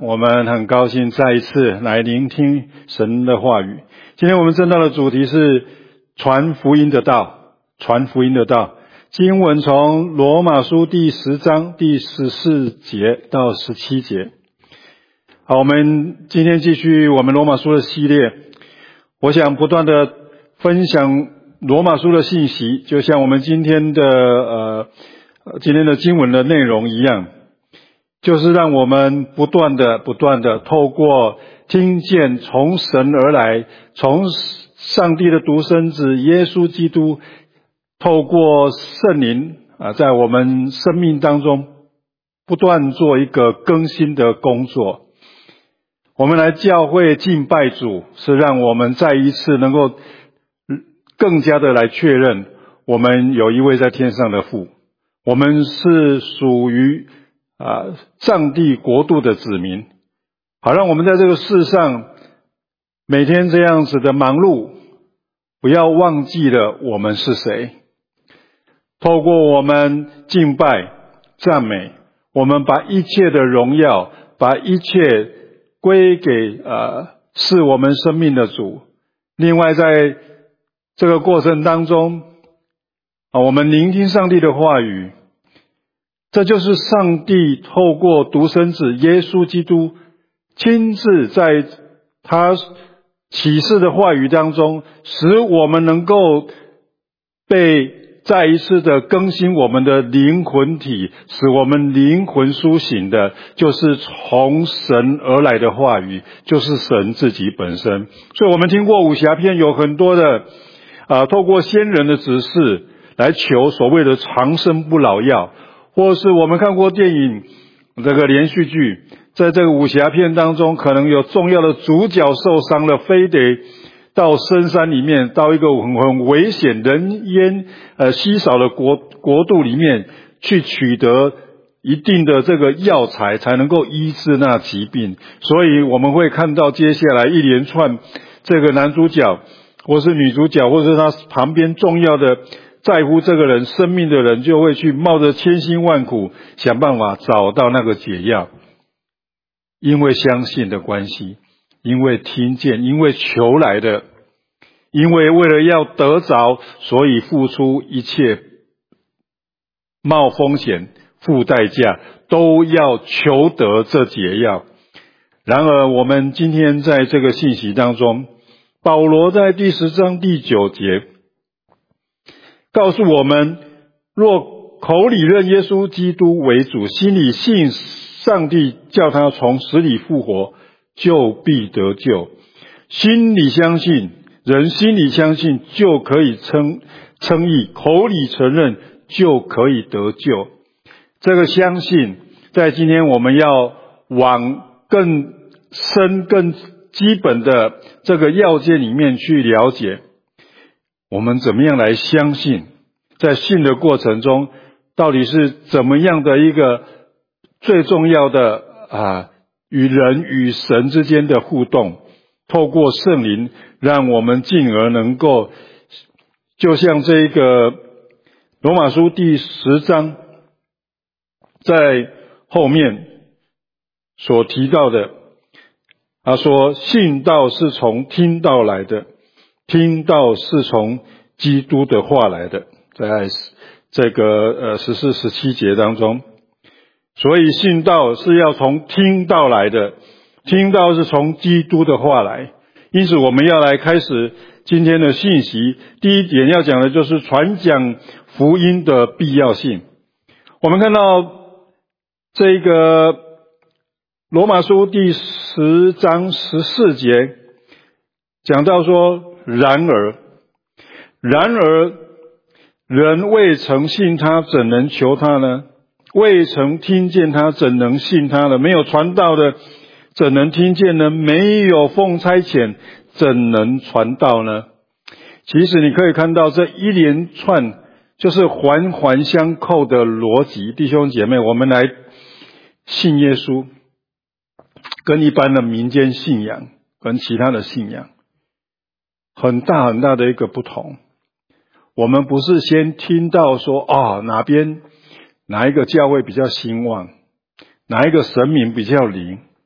我们很高兴再一次来聆听神的话语。今天我们正道的主题是传福音的道，传福音的道。经文从罗马书第10章第14节到17节。好，我们今天继续我们罗马书的系列。我想不断的分享罗马书的信息，就像我们今天的经文的内容一样，就是让我们不断的透过听见从神而来，从上帝的独生子耶稣基督，透过圣灵在我们生命当中不断做一个更新的工作。我们来教会敬拜主，是让我们再一次能够更加的来确认，我们有一位在天上的父，我们是属于上帝国度的子民。好，让我们在这个世上每天这样子的忙碌，不要忘记了我们是谁。透过我们敬拜赞美，我们把一切的荣耀，把一切归给是我们生命的主。另外在这个过程当中我们聆听上帝的话语，这就是上帝透过独生子耶稣基督亲自在他启示的话语当中，使我们能够被再一次的更新我们的灵魂体，使我们灵魂苏醒的，就是从神而来的话语，就是神自己本身。所以我们听过武侠片有很多的透过先人的指示来求所谓的长生不老药，或是我们看过电影这个连续剧，在这个武侠片当中，可能有重要的主角受伤了，非得到深山里面，到一个很危险人烟稀少的国度里面去取得一定的这个药材，才能够医治那疾病。所以我们会看到接下来一连串这个男主角或是女主角，或是他旁边重要的在乎这个人生命的人，就会去冒着千辛万苦想办法找到那个解药。因为相信的关系，因为听见，因为求来的，因为为了要得着，所以付出一切，冒风险付代价，都要求得这解药。然而我们今天在这个信息当中，保罗在第10章第9节告诉我们，若口里认耶稣基督为主，心里信上帝叫他从死里复活，就必得救。心里相信，人心里相信就可以称义，口里承认就可以得救。这个相信在今天我们要往更深更基本的这个要件里面去了解，我们怎么样来相信，在信的过程中到底是怎么样的一个最重要的与人与神之间的互动，透过圣灵让我们进而能够就像这个罗马书第10章在后面所提到的，他说信道是从听道来的，听道是从基督的话来的，在这个14、17节当中。所以信道是要从听道来的，听道是从基督的话来。因此我们要来开始今天的信息。第一点要讲的就是传讲福音的必要性。我们看到这个罗马书第10章14节讲到说，然而人未曾信他，怎能求他呢？未曾听见他，怎能信他呢？没有传道的，怎能听见呢？没有奉差遣，怎能传道呢？其实你可以看到这一连串就是环环相扣的逻辑。弟兄姐妹，我们来信耶稣，跟一般的民间信仰跟其他的信仰很大的一个不同。我们不是先听到说哪一个教会比较兴旺，哪一个神明比较灵，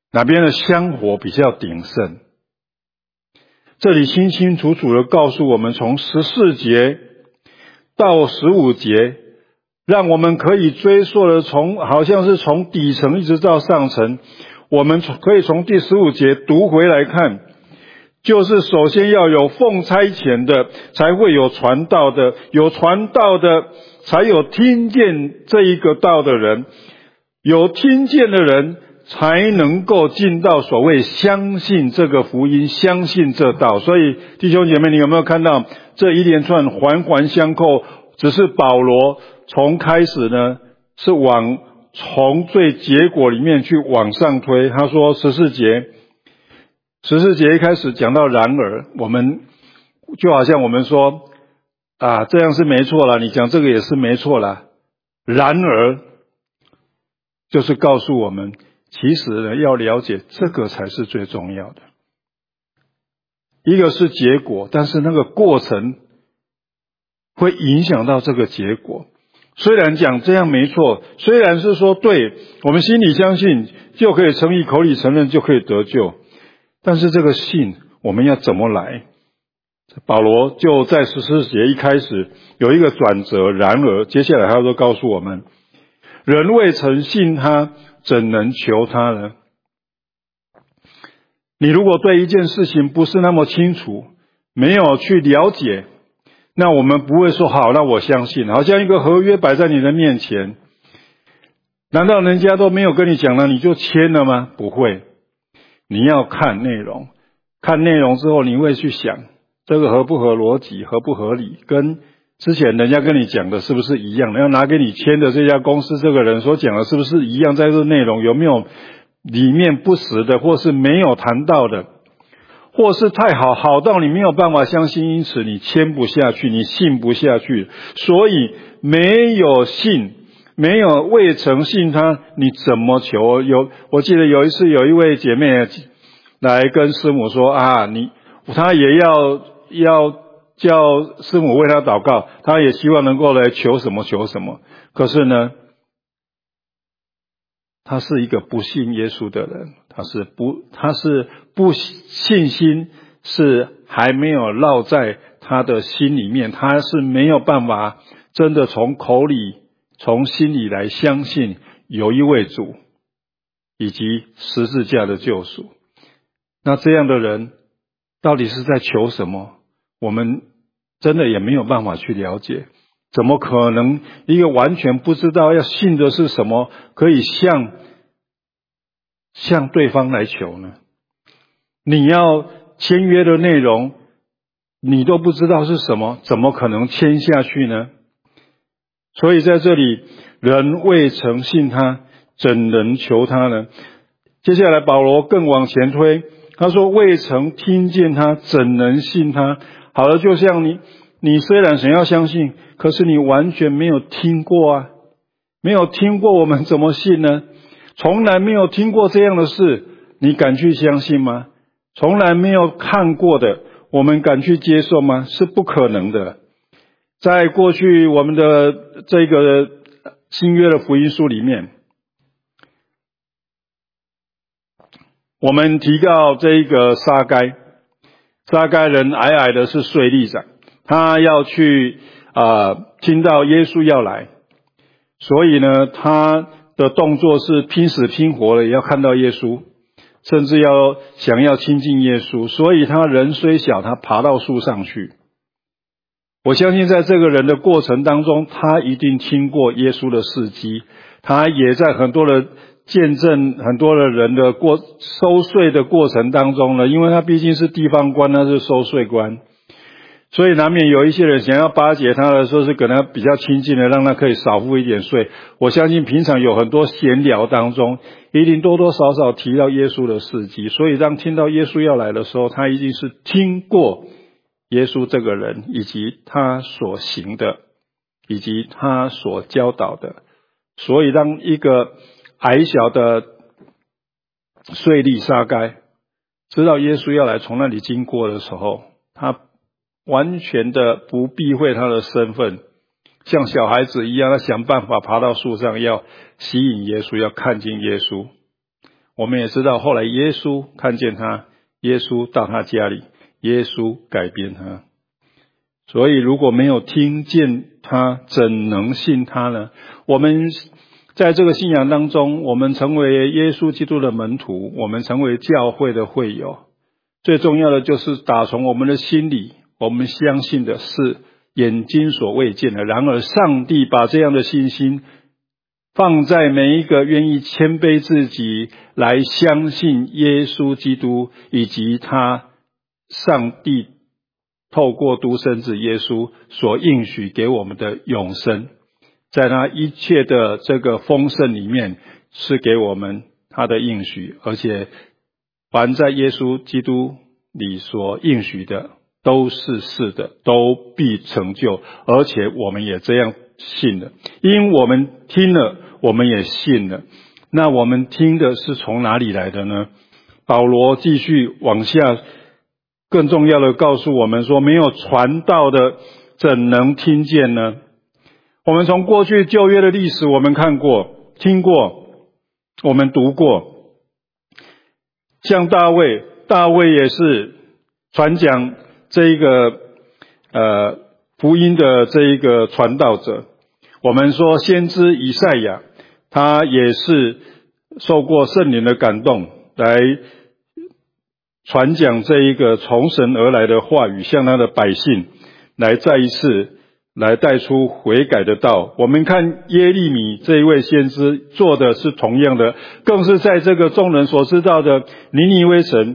哪边的香火比较鼎盛。这里清清楚楚的告诉我们，从14节到15节，让我们可以追溯的好像是从底层一直到上层，我们可以从第15节读回来看，就是首先要有奉差遣的，才会有传道的，有传道的才有听见这一个道的人，有听见的人才能够进到所谓相信这个福音，相信这道。所以弟兄姐妹，你有没有看到这一连串环环相扣？只是保罗从开始呢，是从最结果里面去往上推。他说14节一开始讲到然而，我们就好像我们说这样是没错啦，你讲这个也是没错啦。然而就是告诉我们，其实呢，要了解这个才是最重要的。一个是结果，但是那个过程会影响到这个结果。虽然讲这样没错，虽然是说对，我们心里相信就可以称义，口里承认就可以得救，但是这个信我们要怎么来？保罗就在14节一开始有一个转折，然而接下来他就告诉我们，人未曾信他，怎能求他呢？你如果对一件事情不是那么清楚，没有去了解，那我们不会说好，那我相信。好像一个合约摆在你的面前，难道人家都没有跟你讲了，你就签了吗？不会，你要看内容，看内容之后你会去想，这个合不合逻辑，合不合理，跟之前人家跟你讲的是不是一样的，要拿给你签的这家公司这个人所讲的是不是一样，在这内容有没有里面不实的，或是没有谈到的，或是太好到你没有办法相信，因此你签不下去，你信不下去。所以没有信，没有未曾信他，你怎么求？我记得有一次有一位姐妹来跟师母说她也要叫师母为她祷告，她也希望能够来求什么。可是呢，他是一个不信耶稣的人，他是不信心是还没有烙在他的心里面，他是没有办法真的从口里从心里来相信有一位主以及十字架的救赎。那这样的人到底是在求什么？我们真的也没有办法去了解。怎么可能一个完全不知道要信的是什么，可以向对方来求呢？你要签约的内容你都不知道是什么，怎么可能签下去呢？所以在这里，人未曾信他，怎能求他呢？接下来保罗更往前推，他说未曾听见他，怎能信他？好了，就像你虽然想要相信，可是你完全没有听过没有听过，我们怎么信呢？从来没有听过这样的事，你敢去相信吗？从来没有看过的，我们敢去接受吗？是不可能的。在过去我们的这个新约的福音书里面，我们提到这个撒该人矮矮的，是税吏长，他要去听到耶稣要来，所以呢他的动作是拼死拼活的也要看到耶稣，甚至想要亲近耶稣，所以他人虽小，他爬到树上去。我相信在这个人的过程当中，他一定听过耶稣的事迹，他也在很多的见证很多的人的收税的过程当中呢，因为他毕竟是地方官，他是收税官，所以难免有一些人想要巴结他的时候，是跟他比较亲近的，让他可以少付一点税。我相信平常有很多闲聊当中，一定多多少少提到耶稣的事迹，所以当听到耶稣要来的时候，他一定是听过耶稣这个人，以及他所行的，以及他所教导的。所以当一个矮小的税吏撒该知道耶稣要来从那里经过的时候，他完全的不避讳他的身份，像小孩子一样，他想办法爬到树上，要吸引耶稣，要看见耶稣。 我们也知道后来耶稣看见他，耶稣到他家里，耶稣改变他。所以如果没有听见他，怎能信他呢？我们在这个信仰当中，我们成为耶稣基督的门徒，我们成为教会的会友，最重要的就是打从我们的心里，我们相信的是眼睛所未见的。然而上帝把这样的信心放在每一个愿意谦卑自己来相信耶稣基督，以及他上帝透过独生子耶稣所应许给我们的永生，在他一切的这个丰盛里面是给我们他的应许，而且凡在耶稣基督里所应许的都是是的，都必成就，而且我们也这样信了。因我们听了，我们也信了。那我们听的是从哪里来的呢？保罗继续往下更重要的告诉我们说，没有传道的怎能听见呢？我们从过去旧约的历史我们看过，听过，我们读过。像大卫也是传讲这一个福音的这一个传道者。我们说先知以赛亚，他也是受过圣灵的感动，来传讲这一个从神而来的话语，向他的百姓来再一次来带出悔改的道。我们看耶利米这一位先知做的是同样的，更是在这个众人所知道的尼尼微城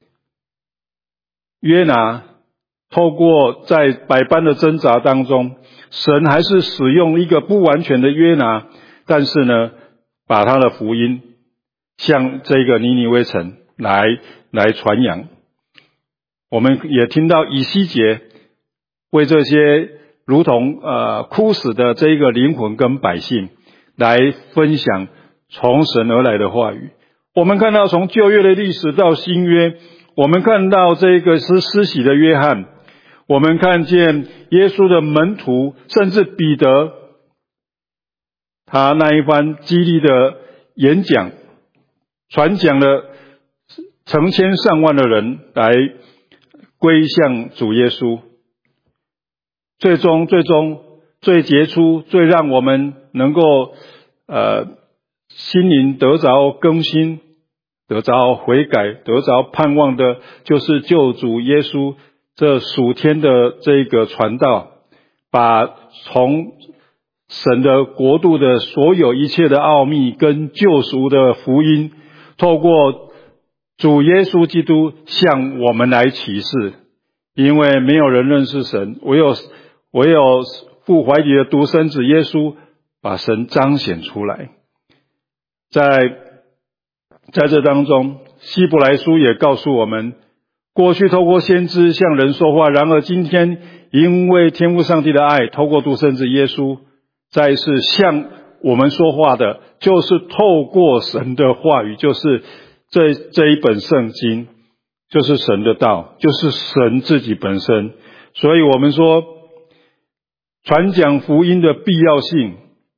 约拿，透过在百般的挣扎当中，神还是使用一个不完全的约拿，但是呢，把他的福音向这个尼尼微城来传扬。我们也听到以西结为这些如同枯死的这个灵魂跟百姓来分享从神而来的话语。我们看到从旧约的历史到新约，我们看到这个是施洗的约翰，我们看见耶稣的门徒，甚至彼得，他那一番激励的演讲，传讲了成千上万的人来归向主耶稣。最终最杰出，最让我们能够心灵得着更新，得着悔改，得着盼望的，就是救主耶稣这属天的这个传道，把从神的国度的所有一切的奥秘跟救赎的福音，透过主耶稣基督向我们来启示。因为没有人认识神，唯有父怀里的独生子耶稣把神彰显出来。在这当中，希伯来书也告诉我们，过去透过先知向人说话，然而今天因为天父上帝的爱，透过独生子耶稣再次向我们说话的，就是透过神的话语，就是这一本圣经，就是神的道，就是神自己本身。所以我们说传讲福音的必要性，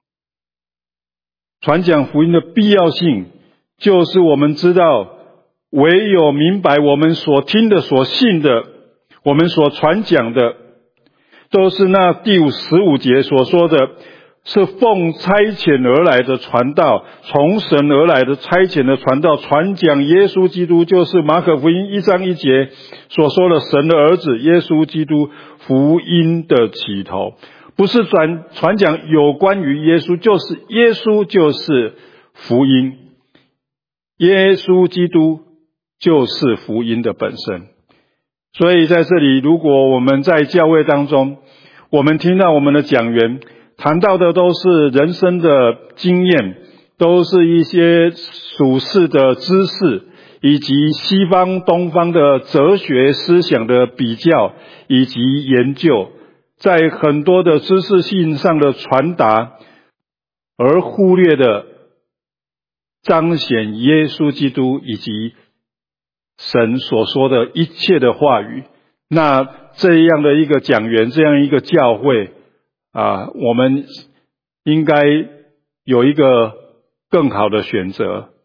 就是我们知道，唯有明白我们所听的、所信的，我们所传讲的，都是那第15节所说的，是奉差遣而来的传道，从神而来的差遣的传道，传讲耶稣基督，就是马可福音1章1节所说的神的儿子耶稣基督福音的起头。不是传讲有关于耶稣，就是耶稣就是福音，耶稣基督就是福音的本身。所以在这里，如果我们在教会当中，我们听到我们的讲员谈到的都是人生的经验，都是一些属世的知识，以及西方东方的哲学思想的比较以及研究，在很多的知识性上的传达，而忽略的彰显耶稣基督以及神所说的一切的话语，那这样的一个讲员，这样一个教会我们应该有一个更好的选择，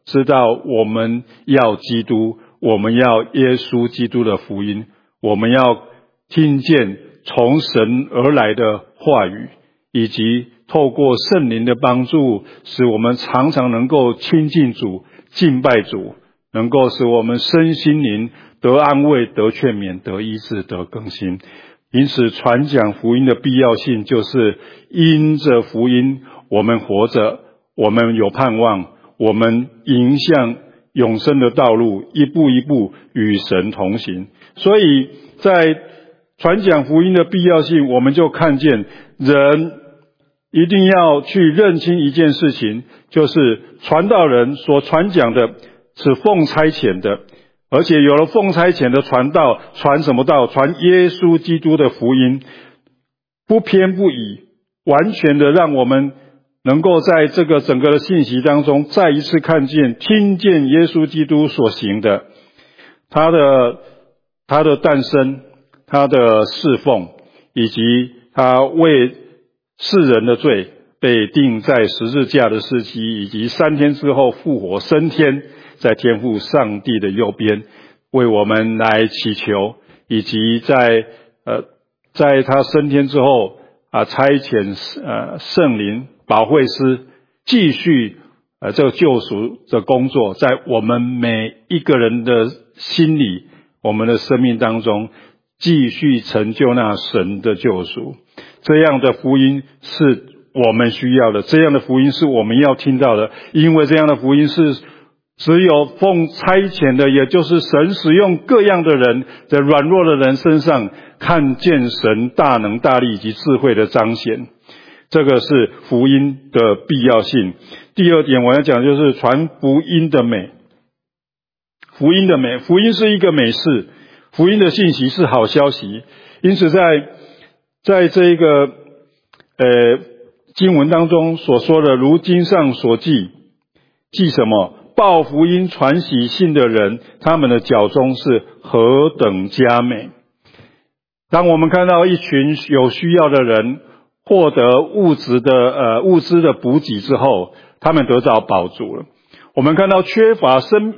知道我们要基督，我们要耶稣基督的福音，我们要听见从神而来的话语，以及透过圣灵的帮助，使我们常常能够亲近主、敬拜主，能够使我们身心灵得安慰、得劝勉、得医治、得更新。因此传讲福音的必要性，就是因着福音我们活着，我们有盼望，我们迎向永生的道路，一步一步与神同行。所以在传讲福音的必要性，我们就看见人一定要去认清一件事情，就是传道人所传讲的是奉差遣的，而且有了奉差遣的传道，传什么道？传耶稣基督的福音，不偏不倚，完全的让我们能够在这个整个的信息当中，再一次看见、听见耶稣基督所行的，他的诞生，他的侍奉，以及他为世人的罪被钉在十字架的事迹，以及3天之后复活升天，在天父上帝的右边为我们来祈求，以及在他升天之后差遣圣灵保惠师继续这个救赎的工作，在我们每一个人的心里，我们的生命当中继续成就那神的救赎。这样的福音是我们需要的，这样的福音是我们要听到的，因为这样的福音是只有奉差遣的，也就是神使用各样的人，在软弱的人身上看见神大能大力以及智慧的彰显。这个是福音的必要性。第二点我要讲的就是传福音的美。福音的美，福音是一个美事，福音的信息是好消息。因此在这一个经文当中所说的，如经上所记什么？报福音传喜信的人，他们的脚中是何等佳美。当我们看到一群有需要的人获得物资的补给之后，他们得到饱足了。我们看到缺乏生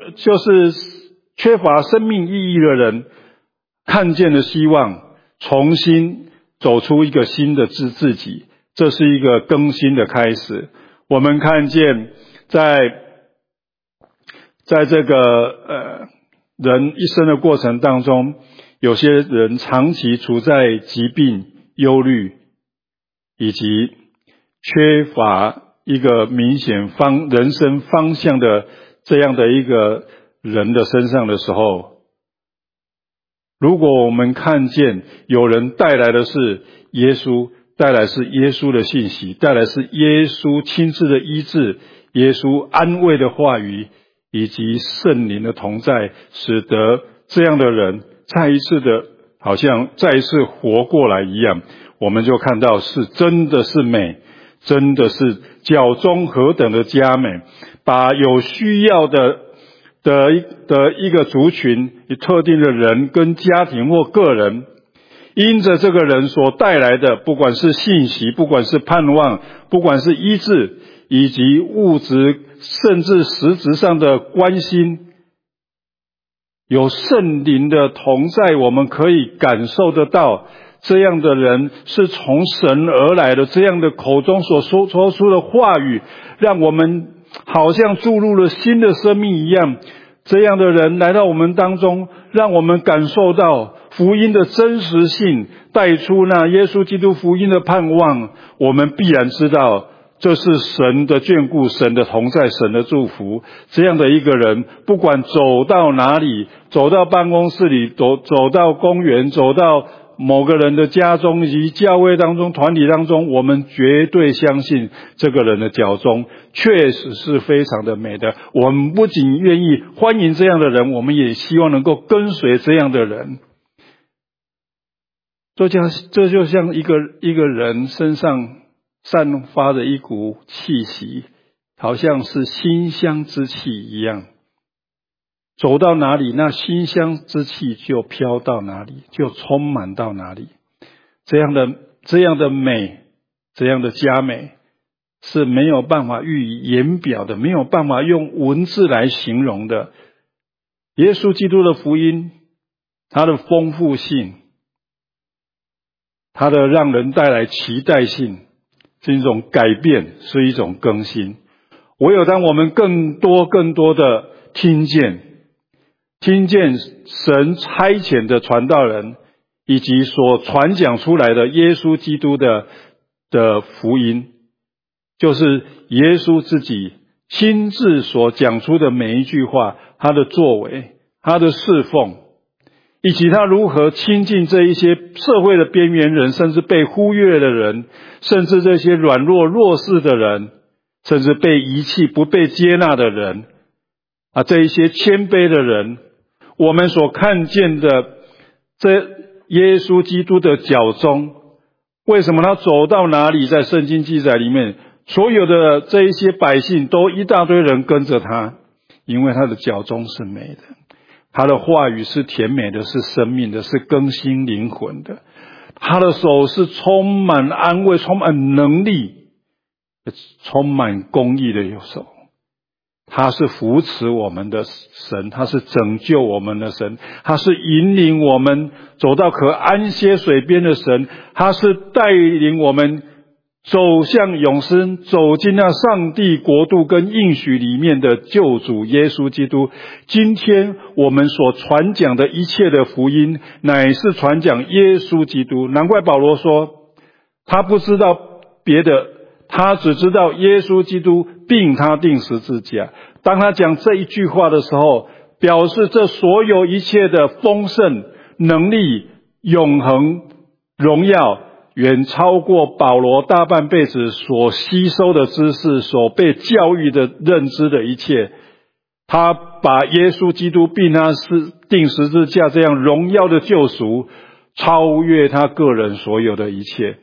命意义的人看见了希望，重新走出一个新的自己，这是一个更新的开始。我们看见在这个人一生的过程当中，有些人长期处在疾病、忧虑以及缺乏一个明显人生方向的这样的一个人的身上的时候，如果我们看见有人带来的是耶稣，带来是耶稣的信息，带来是耶稣亲自的医治，耶稣安慰的话语，以及圣灵的同在，使得这样的人再一次的好像再一次活过来一样，我们就看到是真的是美，真的是脚中何等的佳美，把有需要的一个族群，特定的人跟家庭或个人，因着这个人所带来的，不管是信息，不管是盼望，不管是医治，以及物质甚至实质上的关心，有圣灵的同在，我们可以感受得到这样的人是从神而来的，这样的口中所说出的话语，让我们好像注入了新的生命一样。这样的人来到我们当中，让我们感受到福音的真实性，带出那耶稣基督福音的盼望。我们必然知道这是神的眷顾，神的同在，神的祝福。这样的一个人，不管走到哪里，走到办公室里，走到公园，走到某个人的家中，以及教会当中、团体当中，我们绝对相信这个人的脚中确实是非常的美的。我们不仅愿意欢迎这样的人，我们也希望能够跟随这样的人。这就像一个人身上散发的一股气息，好像是馨香之气一样，走到哪里，那馨香之气就飘到哪里，就充满到哪里。这样的美，这样的佳美， 是没有办法予以言表的，没有办法用文字来形容的。耶稣基督的福音，它的丰富性，它的让人带来期待性，是一种改变，是一种更新。唯有当我们更多的听见神差遣的传道人，以及所传讲出来的耶稣基督的福音，就是耶稣自己亲自所讲出的每一句话，他的作为，他的侍奉，以及他如何亲近这一些社会的边缘人，甚至被忽略的人，甚至这些软弱弱势的人，甚至被遗弃不被接纳的人这一些谦卑的人，我们所看见的这耶稣基督的脚踪，为什么他走到哪里，在圣经记载里面，所有的这一些百姓都一大堆人跟着他，因为他的脚踪是美的，他的话语是甜美的，是生命的，是更新灵魂的，他的手是充满安慰，充满能力，充满公义的手。他是扶持我们的神，他是拯救我们的神，他是引领我们走到可安歇水边的神，他是带领我们走向永生，走进那上帝国度跟应许里面的救主耶稣基督。今天我们所传讲的一切的福音，乃是传讲耶稣基督。难怪保罗说，他不知道别的，他只知道耶稣基督并他钉十字架。当他讲这一句话的时候，表示这所有一切的丰盛、能力、永恒、荣耀，远超过保罗大半辈子所吸收的知识，所被教育的认知的一切。他把耶稣基督并他钉十字架这样荣耀的救赎，超越他个人所有的一切。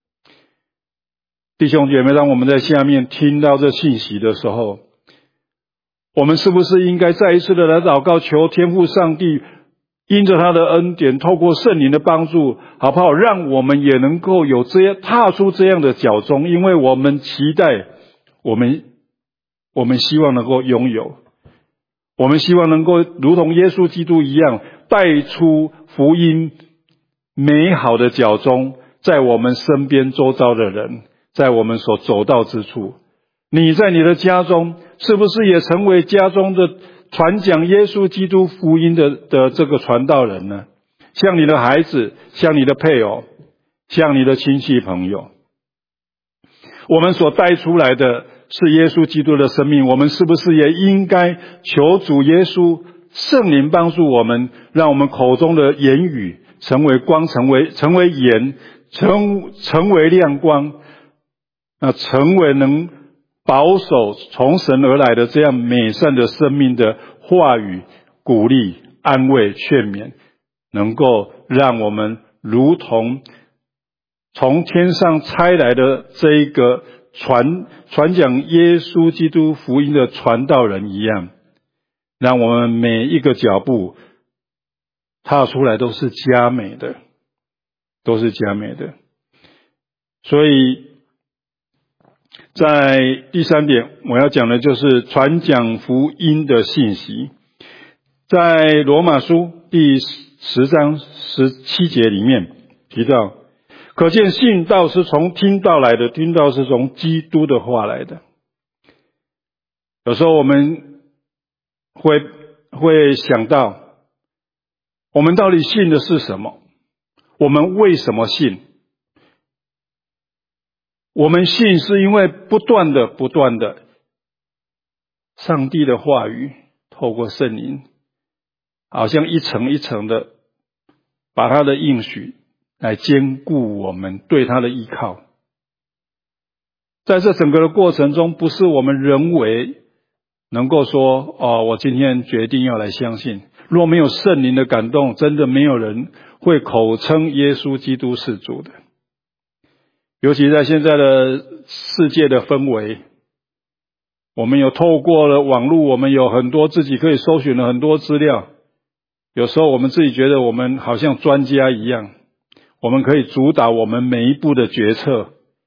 弟兄姐妹，当我们在下面听到这信息的时候，我们是不是应该再一次的来祷告，求天父上帝因着他的恩典，透过圣灵的帮助，好不好让我们也能够有这样踏出这样的脚踪，因为我们期待，我们希望能够拥有，我们希望能够如同耶稣基督一样，带出福音美好的脚踪，在我们身边周遭的人，在我们所走到之处。你在你的家中是不是也成为家中的传讲耶稣基督福音的这个传道人呢？像你的孩子，像你的配偶，像你的亲戚朋友，我们所带出来的是耶稣基督的生命，我们是不是也应该求主耶稣圣灵帮助我们，让我们口中的言语成为光，成为盐，成为亮光，成为能保守从神而来的这样美善的生命的话语，鼓励、安慰、劝勉，能够让我们如同从天上差来的这一个传讲耶稣基督福音的传道人一样，让我们每一个脚步踏出来都是佳美的，都是佳美的。所以在第三点我要讲的就是传讲福音的信息。在罗马书第10章17节里面提到，可见信道是从听道来的，听道是从基督的话来的。有时候我们会想到，我们到底信的是什么？我们为什么信？我们信是因为不断的上帝的话语透过圣灵，好像一层一层的把他的应许来坚固我们对他的依靠。在这整个的过程中，不是我们人为能够说我今天决定要来相信。若没有圣灵的感动，真的没有人会口称耶稣基督是主的。尤其在现在的世界的氛围，我们有透过了网络，我们有很多自己可以搜寻的很多资料，有时候我们自己觉得我们好像专家一样，我们可以主导我们每一步的决策，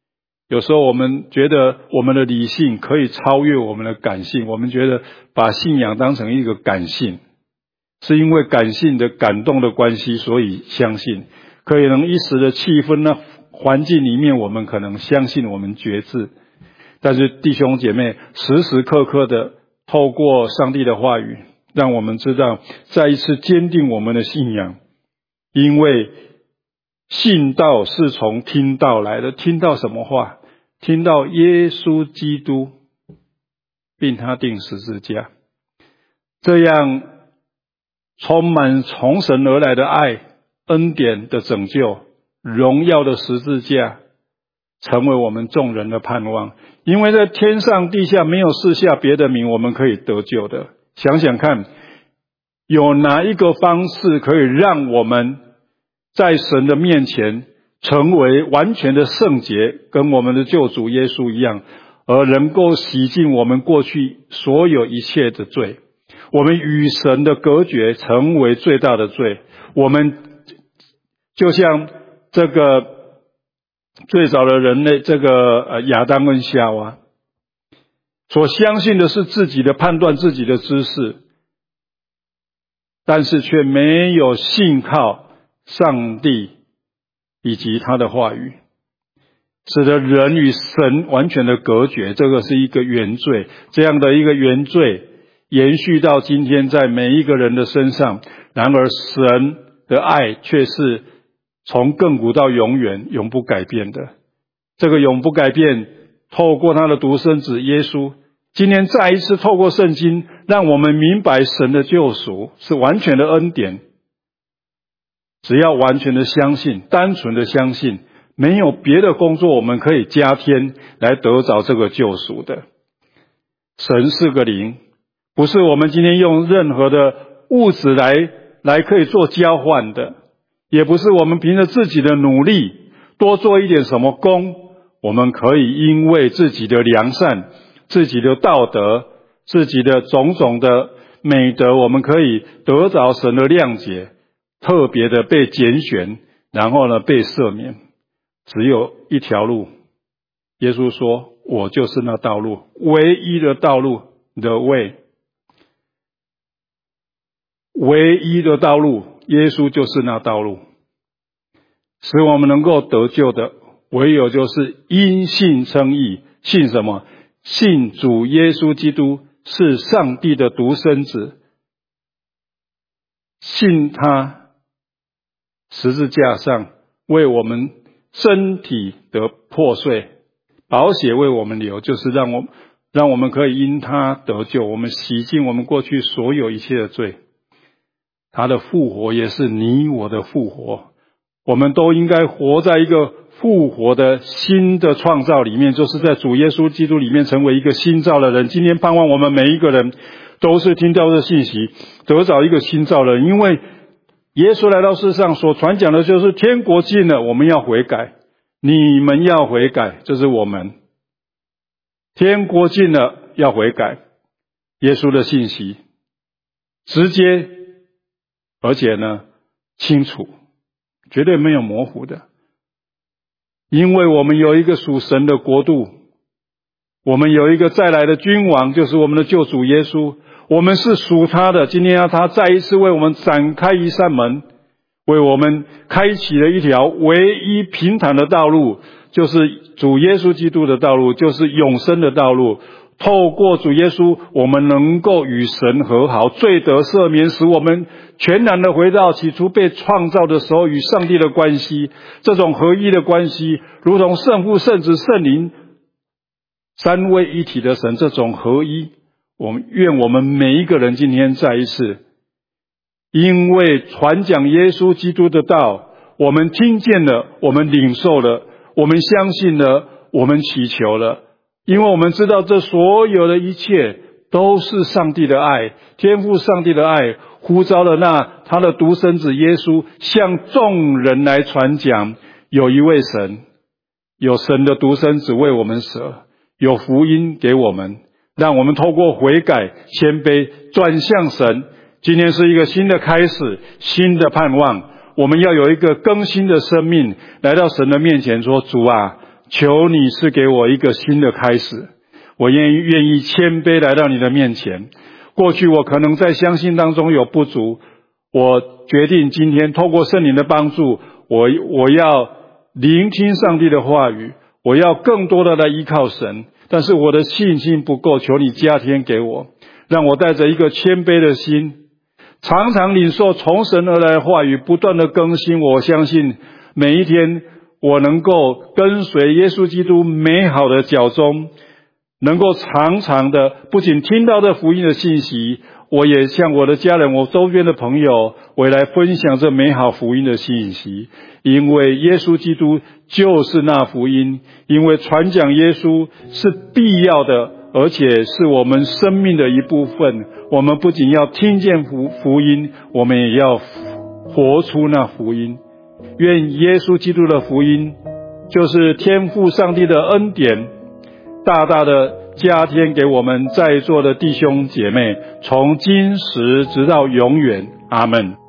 有时候我们觉得我们的理性可以超越我们的感性，我们觉得把信仰当成一个感性，是因为感性的感动的关系，所以相信。可能一时的气氛呢，环境里面我们可能相信，我们觉知。但是弟兄姐妹，时时刻刻的透过上帝的话语，让我们知道再一次坚定我们的信仰。因为信道是从听道来的，听到什么话？听到耶稣基督并他钉十字架，这样充满从神而来的爱、恩典的拯救、荣耀的十字架，成为我们众人的盼望。因为在天上地下没有赐下别的名我们可以得救的。想想看，有哪一个方式可以让我们在神的面前成为完全的圣洁，跟我们的救主耶稣一样，而能够洗净我们过去所有一切的罪。我们与神的隔绝成为最大的罪。我们就像这个最早的人类，这个亚当跟夏娃所相信的是自己的判断、自己的知识，但是却没有信靠上帝以及他的话语，使得人与神完全的隔绝。这个是一个原罪，这样的一个原罪延续到今天在每一个人的身上。然而神的爱却是从亘古到永远永不改变的。这个永不改变，透过他的独生子耶稣，今天再一次透过圣经让我们明白神的救赎是完全的恩典。只要完全的相信，单纯的相信，没有别的工作我们可以加添来得着这个救赎的。神是个灵，不是我们今天用任何的物质来可以做交换的，也不是我们凭着自己的努力多做一点什么功，我们可以因为自己的良善、自己的道德、自己的种种的美德，我们可以得着神的谅解，特别的被拣选，然后呢被赦免。只有一条路，耶稣说我就是那道路，唯一的道路 The way， 唯一的道路，耶稣就是那道路。使我们能够得救的唯有就是因信称义。信什么？信主耶稣基督是上帝的独生子，信他十字架上为我们身体得破碎，宝血为我们流，就是让我们可以因他得救，我们洗净我们过去所有一切的罪。他的复活也是你我的复活，我们都应该活在一个复活的新的创造里面，就是在主耶稣基督里面成为一个新造的人。今天盼望我们每一个人都是听到这信息，得着一个新造的人。因为耶稣来到世上所传讲的就是天国近了，我们要悔改，你们要悔改，这是我们天国近了要悔改。耶稣的信息直接而且呢清楚，绝对没有模糊的。因为我们有一个属神的国度，我们有一个再来的君王，就是我们的救主耶稣，我们是属他的。今天要他再一次为我们展开一扇门，为我们开启了一条唯一平坦的道路，就是主耶稣基督的道路，就是永生的道路。透过主耶稣，我们能够与神和好，罪得赦免，使我们全然的回到起初被创造的时候与上帝的关系。这种合一的关系，如同圣父、圣子、圣灵三位一体的神，这种合一，愿我们每一个人今天再一次，因为传讲耶稣基督的道，我们听见了，我们领受了，我们相信了，我们祈求了。因为我们知道这所有的一切都是上帝的爱，天父上帝的爱呼召了他的独生子耶稣向众人来传讲，有一位神，有神的独生子为我们舍，有福音给我们，让我们透过悔改谦卑转向神。今天是一个新的开始，新的盼望，我们要有一个更新的生命来到神的面前说，主啊， 求你赐给我一个新的开始。我愿意谦卑来到你的面前。过去我可能在相信当中有不足，我决定今天透过圣灵的帮助，我要聆听上帝的话语，我要更多的来依靠神。但是我的信心不够，求你加添给我，让我带着一个谦卑的心，常常领受从神而来的话语，不断的更新。我相信每一天我能够跟随耶稣基督美好的脚踪，能够常常的不仅听到这福音的信息，我也向我的家人，我周边的朋友，我也来分享这美好福音的信息。因为耶稣基督就是那福音，因为传讲耶稣是必要的，而且是我们生命的一部分。我们不仅要听见福音，我们也要活出那福音。愿耶稣基督的福音，就是天父上帝的恩典，大大的加添给我们在座的弟兄姐妹，从今时直到永远。阿们。